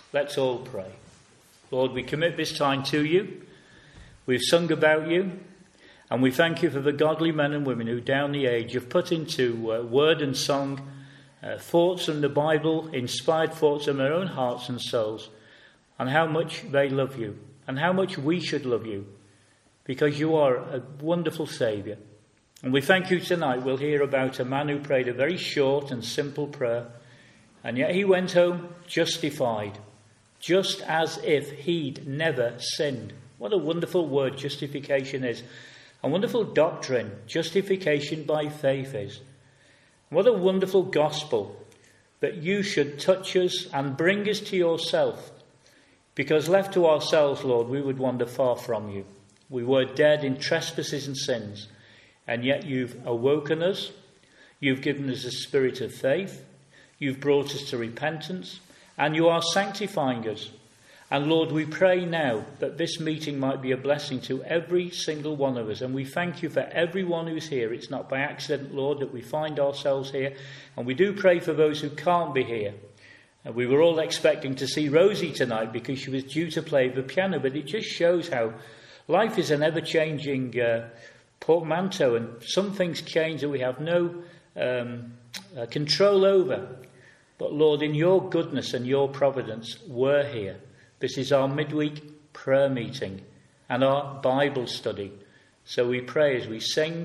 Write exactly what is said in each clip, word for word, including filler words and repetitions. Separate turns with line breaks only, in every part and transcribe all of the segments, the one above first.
Let's all pray. Lord, we commit this time to you. We've sung about you, and we thank you for the godly men and women who down the age have put into uh, word and song uh, thoughts from the Bible, inspired thoughts from their own hearts and souls, and how much they love you, and how much we should love you, because you are a wonderful Saviour. And we thank you tonight. We'll hear about a man who prayed a very short and simple prayer, and yet he went home justified, just as if he'd never sinned. What a wonderful word justification is. A wonderful doctrine justification by faith is. What a wonderful gospel that you should touch us and bring us to yourself. Because left to ourselves, Lord, we would wander far from you. We were dead in trespasses and sins, and yet you've awoken us. You've given us a spirit of faith. You've brought us to repentance. And you are sanctifying us. And Lord, we pray now that this meeting might be a blessing to every single one of us. And we thank you for everyone who's here. It's not by accident, Lord, that we find ourselves here. And we do pray for those who can't be here. And we were all expecting to see Rosie tonight because she was due to play the piano. But it just shows how life is an ever-changing uh, portmanteau. And some things change that we have no um, uh, control over. But Lord, in your goodness and your providence, we're here. This is our midweek prayer meeting and our Bible study. So we pray as we sing,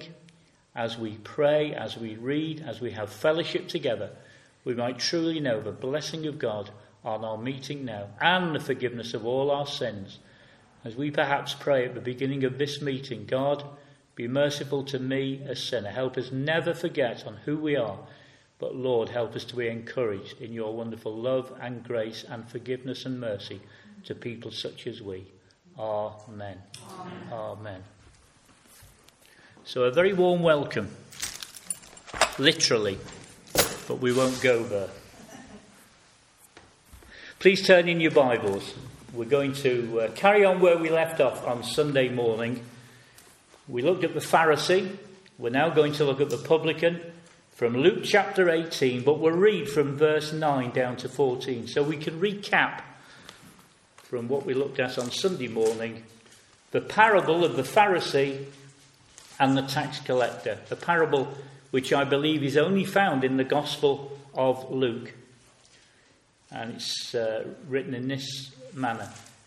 as we pray, as we read, as we have fellowship together, we might truly know the blessing of God on our meeting now and the forgiveness of all our sins. As we perhaps pray at the beginning of this meeting, God, be merciful to me, a sinner. Help us never forget on who we are. But Lord, help us to be encouraged in your wonderful love and grace and forgiveness and mercy to people such as we. Amen. Amen. Amen. So a very warm welcome, literally, but we won't go there. Please turn in your Bibles. We're going to uh, carry on where we left off on Sunday morning. We looked at the Pharisee. We're now going to look at the publican from Luke chapter eighteen, but we'll read from verse nine down to fourteen, so we can recap from what we looked at on Sunday morning, the parable of the Pharisee and the tax collector, the parable which I believe is only found in the Gospel of Luke. And it's uh, written in this manner.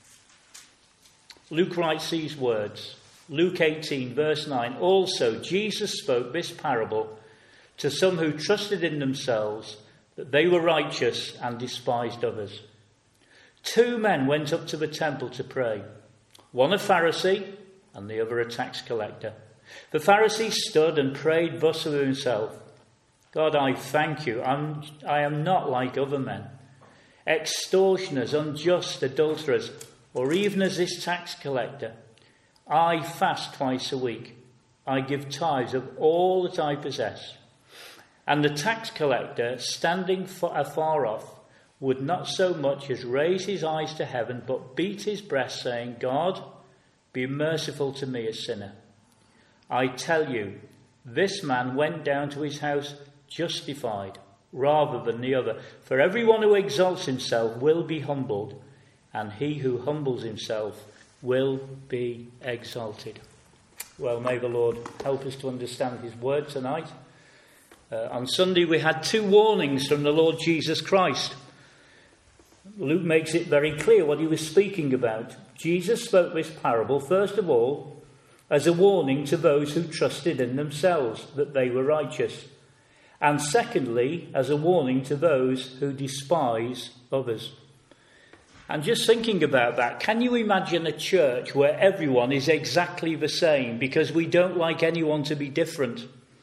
Luke writes these words, Luke eighteen, verse nine, also Jesus spoke this parable to some who trusted in themselves that they were righteous and despised others. Two men went up to the temple to pray, one a Pharisee and the other a tax collector. The Pharisee stood and prayed thus of himself, God, I thank you, I'm, I am not like other men, extortioners, unjust, adulterers, or even as this tax collector. I fast twice a week. I give tithes of all that I possess. And the tax collector, standing afar off, would not so much as raise his eyes to heaven, but beat his breast, saying, God, be merciful to me, a sinner. I tell you, this man went down to his house justified, rather than the other. For everyone who exalts himself will be humbled, and he who humbles himself will be exalted. Well, may the Lord help us to understand his word tonight. Uh, on Sunday we had two warnings from the Lord Jesus Christ. Luke makes it very clear what he was speaking about. Jesus spoke this parable, first of all, as a warning to those who trusted in themselves that they were righteous. And secondly, as a warning to those who despise others. And just thinking about that, can you imagine a church where everyone is exactly the same because we don't like anyone to be different?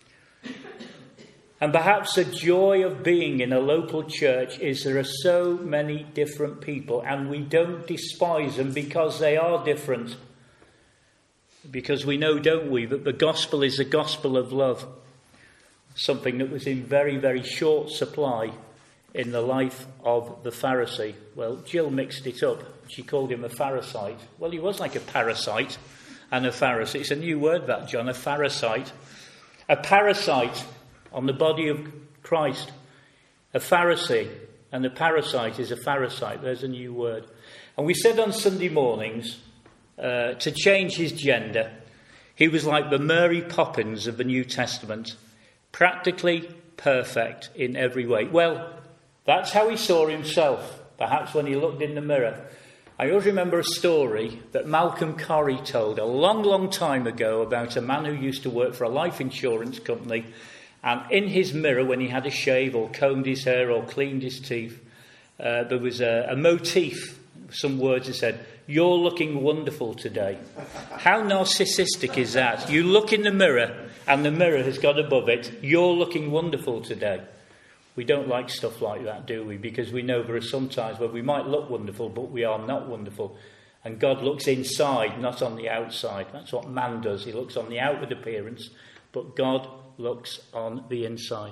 And perhaps the joy of being in a local church is there are so many different people and we don't despise them because they are different. Because we know, don't we, that the gospel is the gospel of love. Something that was in very, very short supply in the life of the Pharisee. Well, Jill mixed it up. She called him a Pharisite. Well, he was like a parasite and a Pharisee. It's a new word, that, John, a Pharisite. A parasite on the body of Christ. A Pharisee, And a parasite is a pharisite. There's a new word. And we said on Sunday mornings, uh, to change his gender, he was like the Mary Poppins of the New Testament, practically perfect in every way. Well, that's how he saw himself, perhaps when he looked in the mirror. I always remember a story that Malcolm Corrie told a long, long time ago about a man who used to work for a life insurance company, and in his mirror, when he had a shave or combed his hair or cleaned his teeth, uh, there was a, a motif, some words that said, "You're looking wonderful today." How narcissistic is that? You look in the mirror and the mirror has got above it, "You're looking wonderful today." We don't like stuff like that, do we? Because we know there are some times where we might look wonderful, but we are not wonderful. And God looks inside, not on the outside. That's what man does. He looks on the outward appearance, but God looks on the inside.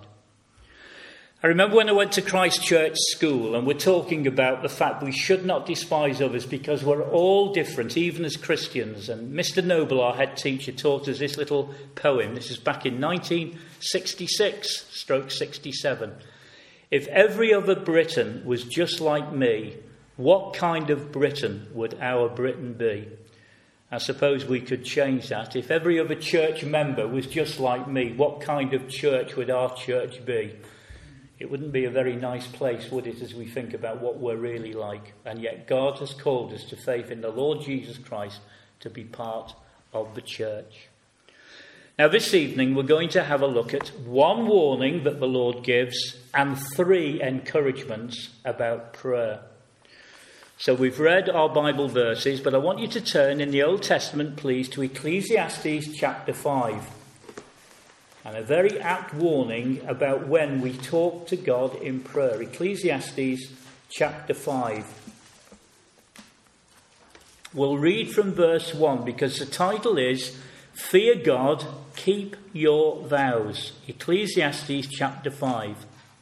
I remember when I went to Christ Church School, and we're talking about the fact we should not despise others because we're all different, even as Christians. And Mister Noble, our head teacher, taught us this little poem. This is back in nineteen sixty-six, stroke sixty-seven. If every other Briton was just like me, what kind of Britain would our Britain be? I suppose we could change that. If every other church member was just like me, what kind of church would our church be? It wouldn't be a very nice place, would it, as we think about what we're really like? And yet God has called us to faith in the Lord Jesus Christ to be part of the church. Now, this evening we're going to have a look at one warning that the Lord gives and three encouragements about prayer. So we've read our Bible verses, but I want you to turn in the Old Testament, please, to Ecclesiastes chapter five. And a very apt warning about when we talk to God in prayer. Ecclesiastes chapter five. We'll read from verse one because the title is Fear God, Keep Your Vows. Ecclesiastes chapter five.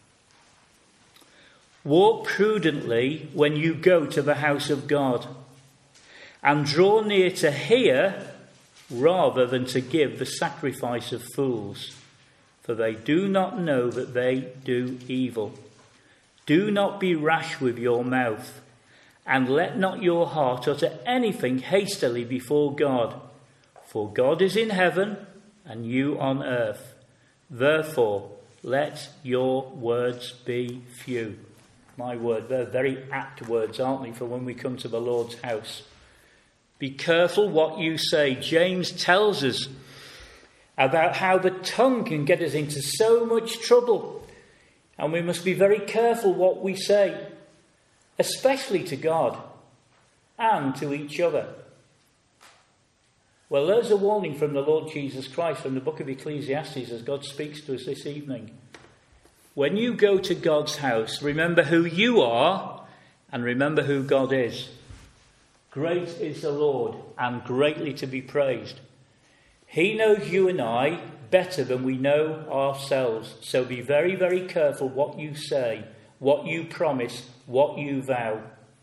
Walk prudently when you go to the house of God, and draw near to hear rather than to give the sacrifice of fools, for they do not know that they do evil. Do not be rash with your mouth, and let not your heart utter anything hastily before God, for God is in heaven and you on earth. Therefore, let your words be few. My word, they're very apt words, aren't they, for when we come to the Lord's house. Be careful what you say. James tells us about how the tongue can get us into so much trouble. And we must be very careful what we say, especially to God and to each other. Well, there's a warning from the Lord Jesus Christ from the book of Ecclesiastes as God speaks to us this evening. When you go to God's house, remember who you are and remember who God is. Great is the Lord and greatly to be praised. He knows you and I better than we know ourselves. So be very, very careful what you say, what you promise, what you vow.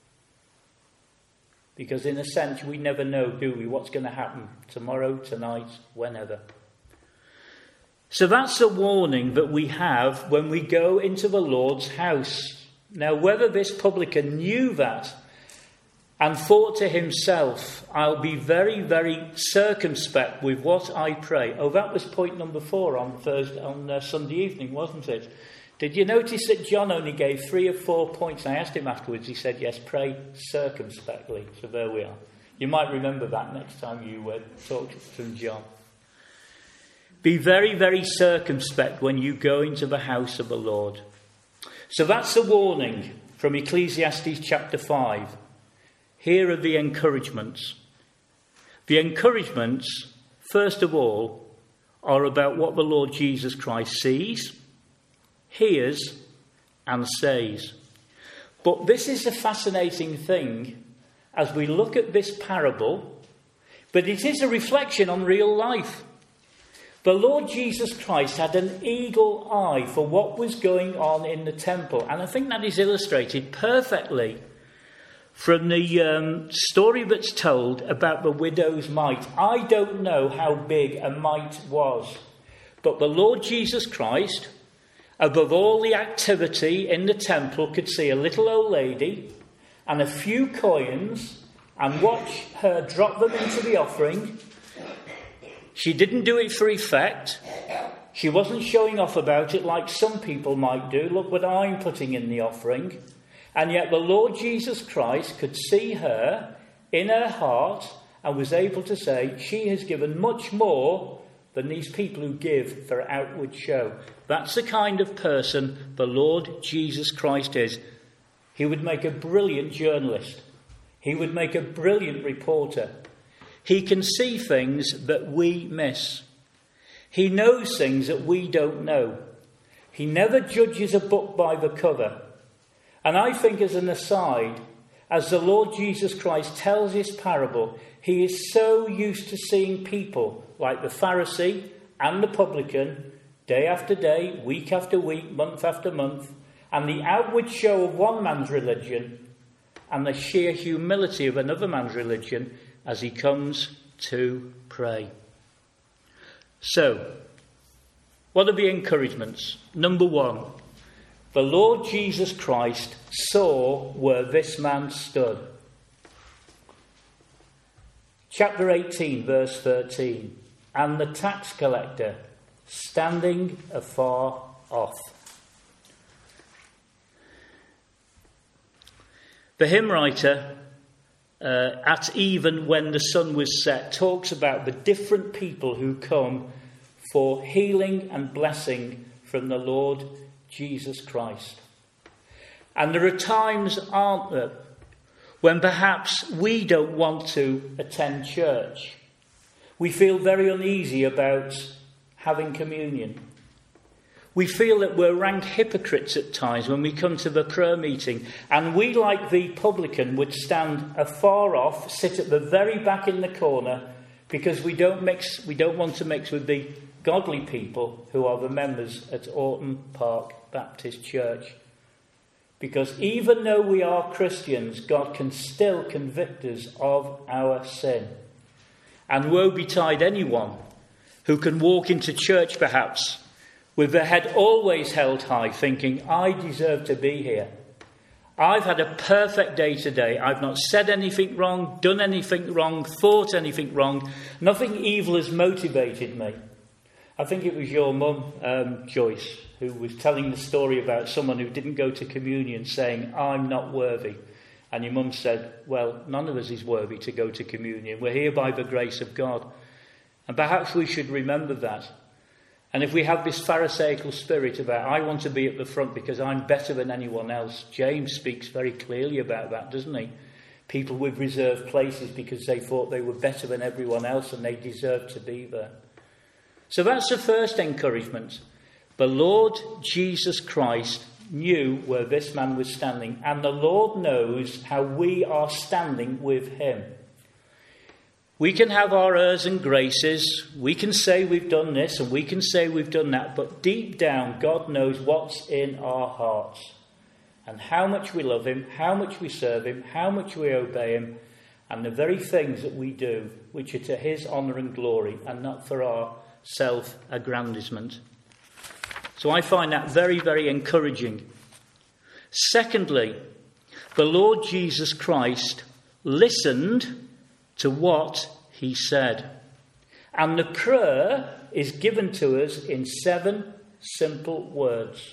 Because in a sense, we never know, do we, what's going to happen tomorrow, tonight, whenever. So that's the warning that we have when we go into the Lord's house. Now, whether this publican knew that and thought to himself, I'll be very, very circumspect with what I pray. Oh, that was point number four on Thursday, on uh, Sunday evening, wasn't it? Did you notice that John only gave three or four points? I asked him afterwards. He said, yes, pray circumspectly. So there we are. You might remember that next time you uh, talk from John. Be very, very circumspect when you go into the house of the Lord. So that's the warning from Ecclesiastes chapter five. Here are the encouragements. The encouragements, first of all, are about what the Lord Jesus Christ sees, hears, and says. But this is a fascinating thing as we look at this parable, but it is a reflection on real life. The Lord Jesus Christ had an eagle eye for what was going on in the temple. And I think that is illustrated perfectly from the um, story that's told about the widow's mite. I don't know how big a mite was. But the Lord Jesus Christ, above all the activity in the temple, could see a little old lady and a few coins and watch her drop them into the offering. She didn't do it for effect. She wasn't showing off about it like some people might do. Look what I'm putting in the offering. And yet the Lord Jesus Christ could see her in her heart and was able to say, she has given much more than these people who give for outward show. That's the kind of person the Lord Jesus Christ is. He would make a brilliant journalist. He would make a brilliant reporter. He can see things that we miss. He knows things that we don't know. He never judges a book by the cover. And I think, as an aside, as the Lord Jesus Christ tells his parable, he is so used to seeing people like the Pharisee and the publican, day after day, week after week, month after month, and the outward show of one man's religion and the sheer humility of another man's religion as he comes to pray. So, what are the encouragements? Number one, the Lord Jesus Christ saw where this man stood. Chapter eighteen, verse thirteen. And the tax collector standing afar off. The hymn writer, uh, at even when the sun was set, talks about the different people who come for healing and blessing from the Lord Jesus Christ. And there are times, aren't there, when perhaps we don't want to attend church. We feel very uneasy about having communion. We feel that we're rank hypocrites at times when we come to the prayer meeting, and we, like the publican, would stand afar off, sit at the very back in the corner, because we don't mix. We don't want to mix with the godly people who are the members at Orton Park Baptist Church. Because even though we are Christians, God can still convict us of our sin. And woe betide anyone who can walk into church perhaps with their head always held high, thinking, I deserve to be here. I've had a perfect day today. I've not said anything wrong, done anything wrong, thought anything wrong. Nothing evil has motivated me. I think it was your mum, um, Joyce, who was telling the story about someone who didn't go to communion, saying, I'm not worthy. And your mum said, well, none of us is worthy to go to communion. We're here by the grace of God. And perhaps we should remember that. And if we have this Pharisaical spirit about, I want to be at the front because I'm better than anyone else, James speaks very clearly about that, doesn't he? People with reserved places because they thought they were better than everyone else and they deserved to be there. So that's the first encouragement. The Lord Jesus Christ knew where this man was standing, and the Lord knows how we are standing with him. We can have our airs and graces, we can say we've done this and we can say we've done that, but deep down God knows what's in our hearts and how much we love him, how much we serve him, how much we obey him, and the very things that we do which are to his honour and glory and not for our self-aggrandisement. So I find that very, very encouraging. Secondly, the Lord Jesus Christ listened to what he said. And the prayer is given to us in seven simple words.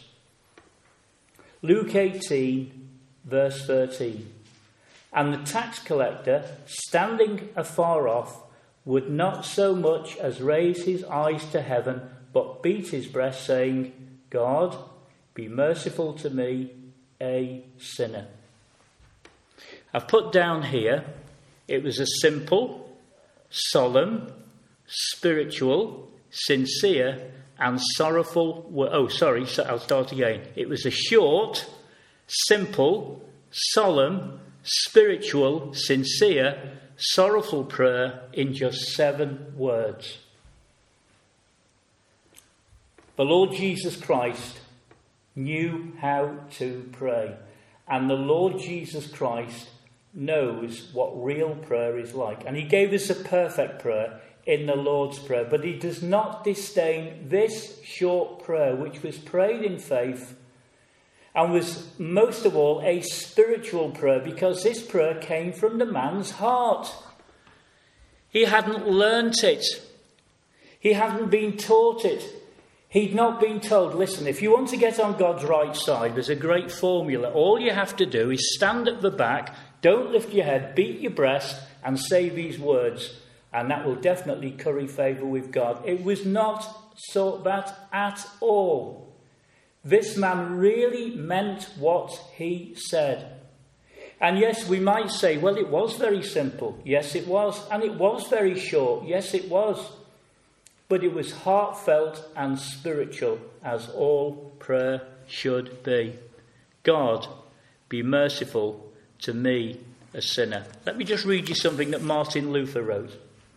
Luke eighteen, verse thirteen. And the tax collector, standing afar off, would not so much as raise his eyes to heaven, but beat his breast, saying, God, be merciful to me, a sinner. I've put down here, it was a simple, solemn, spiritual, sincere, and sorrowful word. Oh, sorry, I'll start again. It was a short, simple, solemn, spiritual, sincere, sorrowful prayer in just seven words. The Lord Jesus Christ knew how to pray, and the Lord Jesus Christ knows what real prayer is like. And he gave us a perfect prayer in the Lord's Prayer, but he does not disdain this short prayer, which was prayed in faith and was most of all a spiritual prayer, because this prayer came from the man's heart. He hadn't learnt it. He hadn't been taught it. He'd not been told, listen, if you want to get on God's right side, there's a great formula. All you have to do is stand at the back, don't lift your head, beat your breast, and say these words, and that will definitely curry favour with God. It was not sought that at all. This man really meant what he said. And yes, we might say, well, it was very simple. Yes, it was. And it was very short. Yes, it was. But it was heartfelt and spiritual, as all prayer should be. God, be merciful to me, a sinner. Let me just read you something that Martin Luther wrote.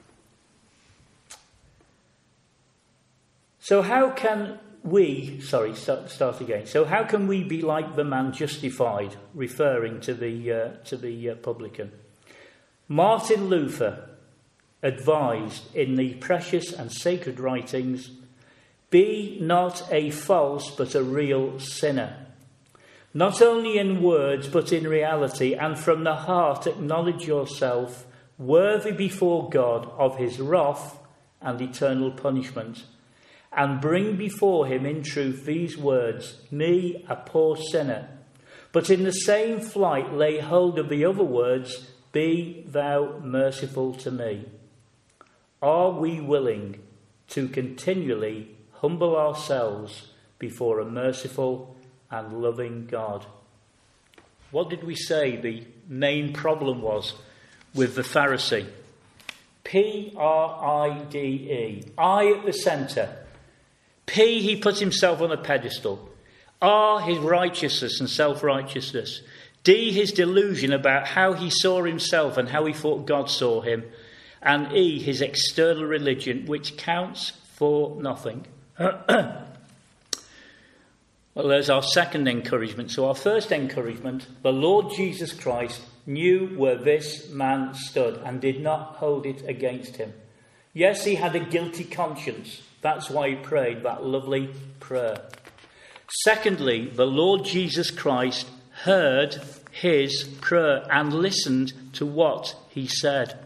So how can we, sorry, start, start again. So how can we be like the man justified, referring to the, uh, to the uh, publican? Martin Luther advised in the precious and sacred writings, be not a false but a real sinner. Not only in words but in reality, and from the heart acknowledge yourself worthy before God of his wrath and eternal punishment, and bring before him in truth these words, me a poor sinner. But in the same flight lay hold of the other words, be thou merciful to me. Are we willing to continually humble ourselves before a merciful and loving God? What did we say the main problem was with the Pharisee? P R I D E. I at the centre. P, he put himself on a pedestal. R, his righteousness and self-righteousness. D, his delusion about how he saw himself and how he thought God saw him. And E, his external religion, which counts for nothing. Well, there's our second encouragement. So our first encouragement, the Lord Jesus Christ knew where this man stood and did not hold it against him. Yes, he had a guilty conscience. That's why he prayed that lovely prayer. Secondly, the Lord Jesus Christ heard his prayer and listened to what he said.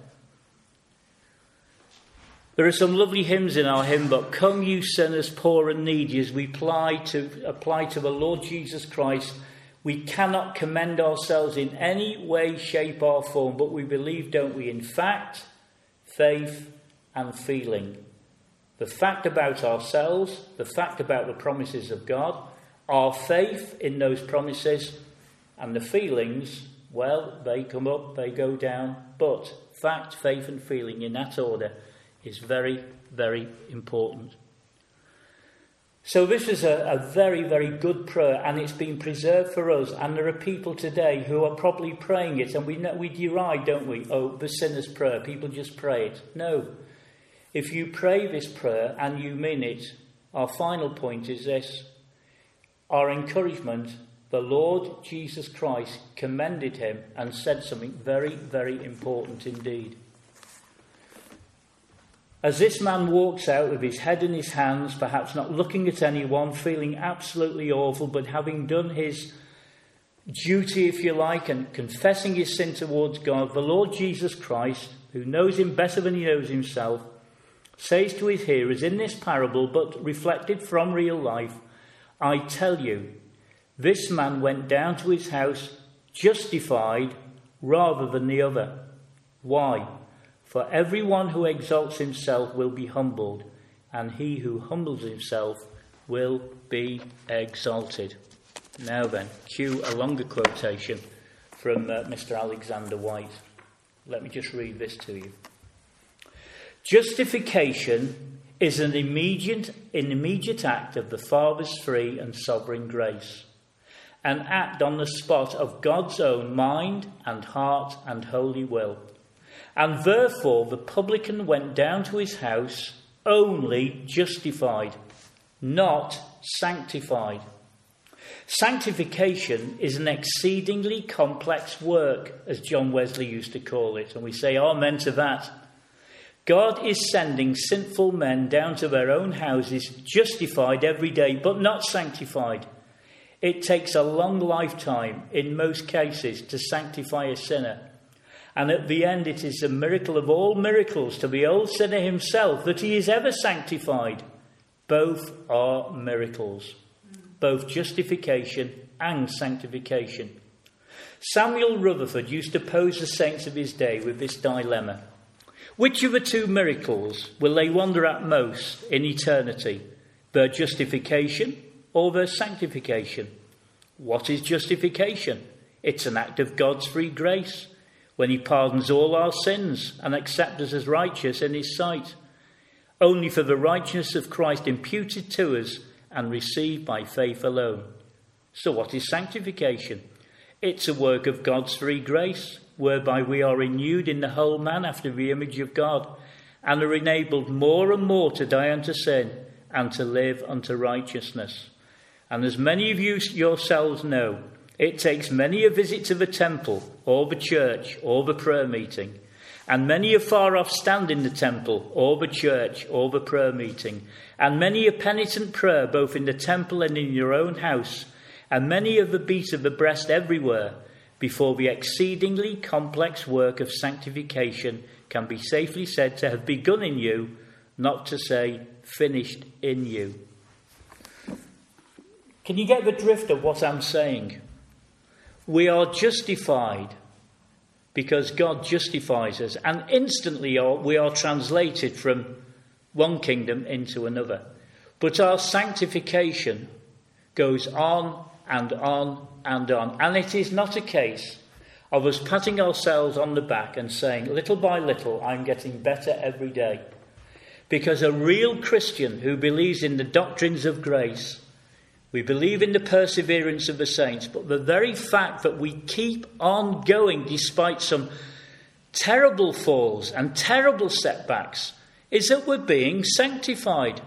There are some lovely hymns in our hymn book. Come, you sinners, poor and needy, as we apply to, apply to the Lord Jesus Christ. We cannot commend ourselves in any way, shape or form, but we believe, don't we, in fact, faith and feeling. The fact about ourselves, the fact about the promises of God, our faith in those promises, and the feelings, well, they come up, they go down. But fact, faith and feeling in that order is very, very important. So this is a, a very, very good prayer, and it's been preserved for us. And there are people today who are probably praying it, and we know, we deride, don't we? Oh, the sinner's prayer. People just pray it. No. If you pray this prayer and you mean it, our final point is this. Our encouragement, the Lord Jesus Christ commended him and said something very, very important indeed. As this man walks out with his head in his hands, perhaps not looking at anyone, feeling absolutely awful, but having done his duty, if you like, and confessing his sin towards God, the Lord Jesus Christ, who knows him better than he knows himself, says to his hearers in this parable, but reflected from real life, I tell you, this man went down to his house justified rather than the other. Why? For everyone who exalts himself will be humbled, and he who humbles himself will be exalted. Now then, cue a longer quotation from uh, Mister Alexander White. Let me just read this to you. Justification is an immediate, an immediate act of the Father's free and sovereign grace, an act on the spot of God's own mind and heart and holy will. And therefore the publican went down to his house only justified, not sanctified. Sanctification is an exceedingly complex work, as John Wesley used to call it, and we say amen to that. God is sending sinful men down to their own houses, justified every day, but not sanctified. It takes a long lifetime, in most cases, to sanctify a sinner. And at the end, it is a miracle of all miracles to the old sinner himself that he is ever sanctified. Both are miracles, both justification and sanctification. Samuel Rutherford used to pose the saints of his day with this dilemma. Which of the two miracles will they wonder at most in eternity? Their justification or their sanctification? What is justification? It's an act of God's free grace, when he pardons all our sins and accepts us as righteous in his sight, only for the righteousness of Christ imputed to us and received by faith alone. So what is sanctification? It's a work of God's free grace, whereby we are renewed in the whole man after the image of God, and are enabled more and more to die unto sin and to live unto righteousness. And as many of you yourselves know, it takes many a visit to the temple, or the church, or the prayer meeting, and many a far off stand in the temple, or the church, or the prayer meeting, and many a penitent prayer both in the temple and in your own house, and many of the beat of the breast everywhere, before the exceedingly complex work of sanctification can be safely said to have begun in you, not to say finished in you. Can you get the drift of what I'm saying? We are justified because God justifies us, and instantly we are translated from one kingdom into another. But our sanctification goes on and on and on. And it is not a case of us patting ourselves on the back and saying, little by little, I'm getting better every day. Because a real Christian who believes in the doctrines of grace, we believe in the perseverance of the saints, but the very fact that we keep on going despite some terrible falls and terrible setbacks is that we're being sanctified.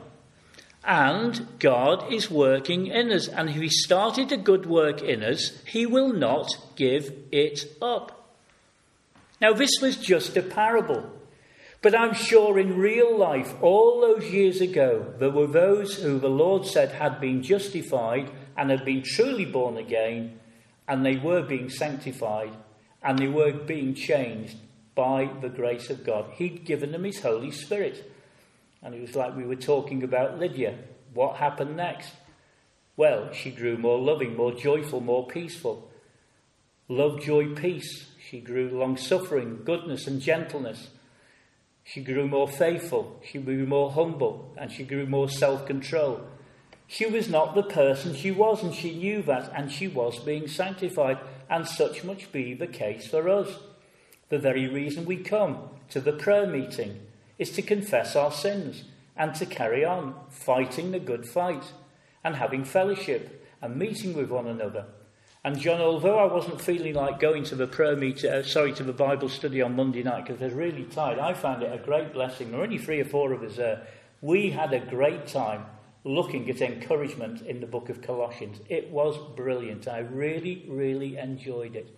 And God is working in us. And if he started a good work in us, he will not give it up. Now, this was just a parable. But I'm sure in real life, all those years ago, there were those who the Lord said had been justified and had been truly born again, and they were being sanctified, and they were being changed by the grace of God. He'd given them his Holy Spirit. And it was like we were talking about Lydia. What happened next? Well, she grew more loving, more joyful, more peaceful. Love, joy, peace. She grew long-suffering, goodness and gentleness. She grew more faithful. She grew more humble. And she grew more self-control. She was not the person she was, and she knew that, and she was being sanctified. And such must be the case for us. The very reason we come to the prayer meeting is to confess our sins and to carry on fighting the good fight and having fellowship and meeting with one another. And John, although I wasn't feeling like going to the prayer meeting, uh, sorry, to the Bible study on Monday night because I was really tired, I found it a great blessing. There were only three or four of us there. We had a great time looking at encouragement in the book of Colossians. It was brilliant. I really, really enjoyed it.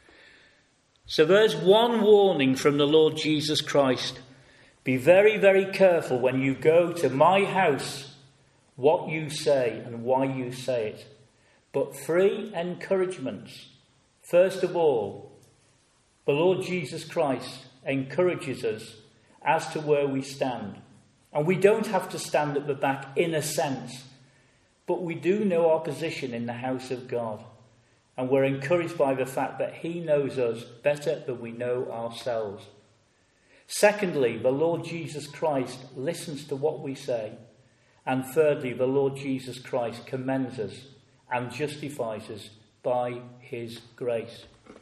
So there's one warning from the Lord Jesus Christ. Be very, very careful when you go to my house what you say and why you say it. But three encouragements. First of all, the Lord Jesus Christ encourages us as to where we stand. And we don't have to stand at the back in a sense, but we do know our position in the house of God. And we're encouraged by the fact that he knows us better than we know ourselves. Secondly, the Lord Jesus Christ listens to what we say. And thirdly, the Lord Jesus Christ commends us and justifies us by his grace.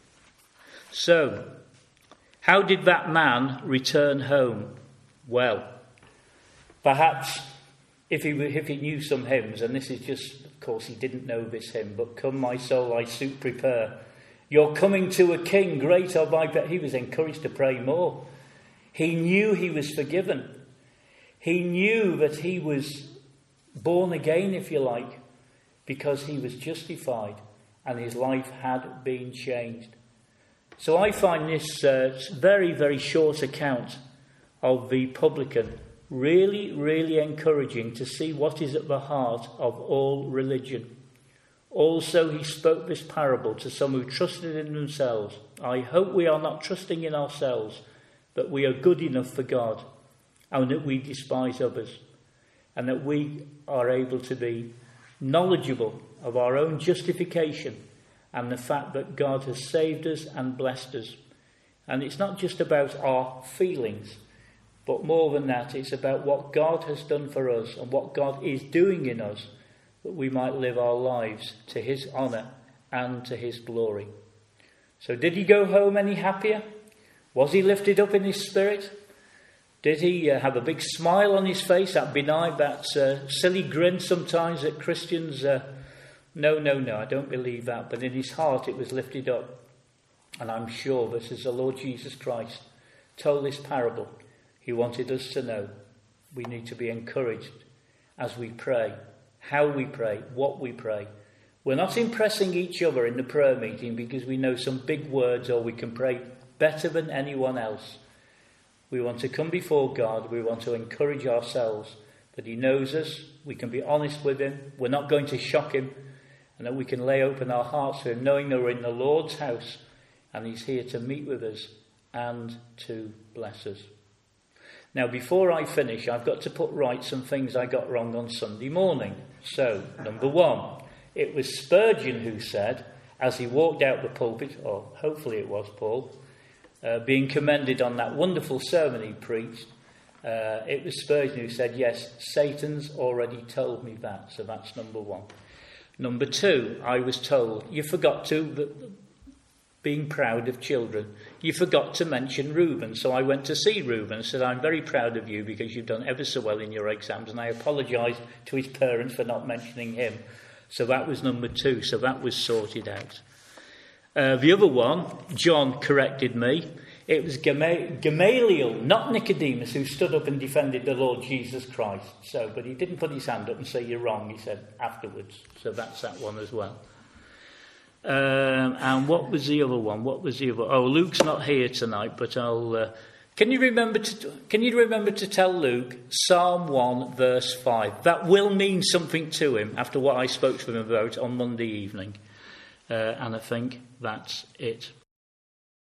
So, how did that man return home? Well, perhaps if he, if he knew some hymns, and this is just, of course, he didn't know this hymn, but come my soul, thy suit prepare. You're coming to a king, great or by, but he was encouraged to pray more. He knew he was forgiven. He knew that he was born again, if you like, because he was justified and his life had been changed. So I find this uh, very, very short account of the publican. Really, really encouraging to see what is at the heart of all religion. Also, he spoke this parable to some who trusted in themselves. I hope we are not trusting in ourselves, that we are good enough for God, and that we despise others, and that we are able to be knowledgeable of our own justification and the fact that God has saved us and blessed us. And it's not just about our feelings, but more than that, it's about what God has done for us and what God is doing in us, that we might live our lives to his honour and to his glory. So did he go home any happier? Was he lifted up in his spirit? Did he uh, have a big smile on his face, that benign, that uh, silly grin sometimes that Christians... Uh, no, no, no, I don't believe that. But in his heart it was lifted up. And I'm sure that as the Lord Jesus Christ told this parable, he wanted us to know we need to be encouraged as we pray, how we pray, what we pray. We're not impressing each other in the prayer meeting because we know some big words or we can pray better than anyone else. We want to come before God. We want to encourage ourselves that he knows us. We can be honest with him. We're not going to shock him. And that we can lay open our hearts to him, knowing that we're in the Lord's house and he's here to meet with us and to bless us. Now, before I finish, I've got to put right some things I got wrong on Sunday morning. So, number one, it was Spurgeon who said, as he walked out the pulpit, or hopefully it was Paul, uh, being commended on that wonderful sermon he preached, uh, it was Spurgeon who said, yes, Satan's already told me that. So that's number one. Number two, I was told, you forgot to... being proud of children. You forgot to mention Reuben. So I went to see Reuben and said, I'm very proud of you because you've done ever so well in your exams. And I apologised to his parents for not mentioning him. So that was number two. So that was sorted out. Uh, the other one, John corrected me. It was Gama- Gamaliel, not Nicodemus, who stood up and defended the Lord Jesus Christ. So, but he didn't put his hand up and say, you're wrong, he said afterwards. So that's that one as well. Um, and what was the other one? What was the other? Oh, Luke's not here tonight, but I'll. Uh, can you remember to? Can you remember to tell Luke Psalm one verse five? That will mean something to him after what I spoke to him about on Monday evening. Uh, and I think that's it.